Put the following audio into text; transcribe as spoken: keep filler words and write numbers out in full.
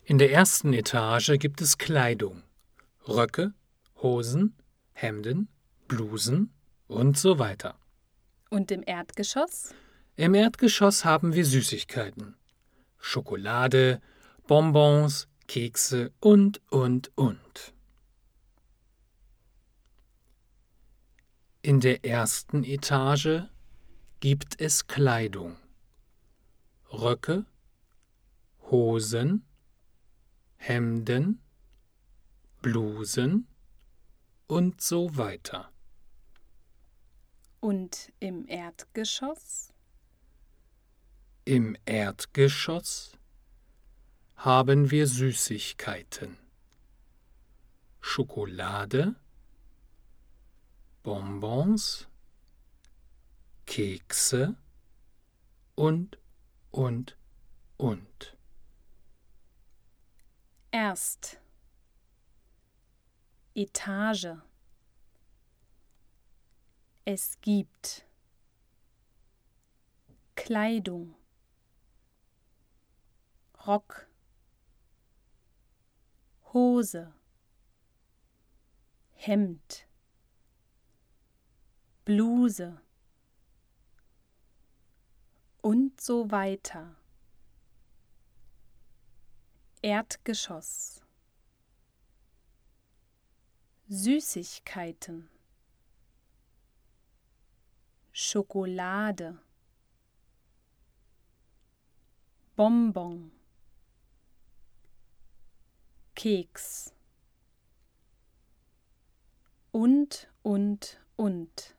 In der ersten Etage gibt es Kleidung, Röcke, Hosen, Hemden, Blusen und so weiter. Und im Erdgeschoss? Im Erdgeschoss haben wir Süßigkeiten, Schokolade, Bonbons, Kekse und, und, und. In der ersten Etage gibt es Kleidung, Röcke, Hosen, Hemden, Blusen und so weiter. Und im Erdgeschoss? Im Erdgeschoss haben wir Süßigkeiten, Schokolade, Bonbons, Kekse und, und, und. Erst Etage. Es gibt Kleidung, Rock, Hose, Hemd, Bluse und so weiter. Erdgeschoss. Süßigkeiten, Schokolade, Bonbon, Keks und, und, und.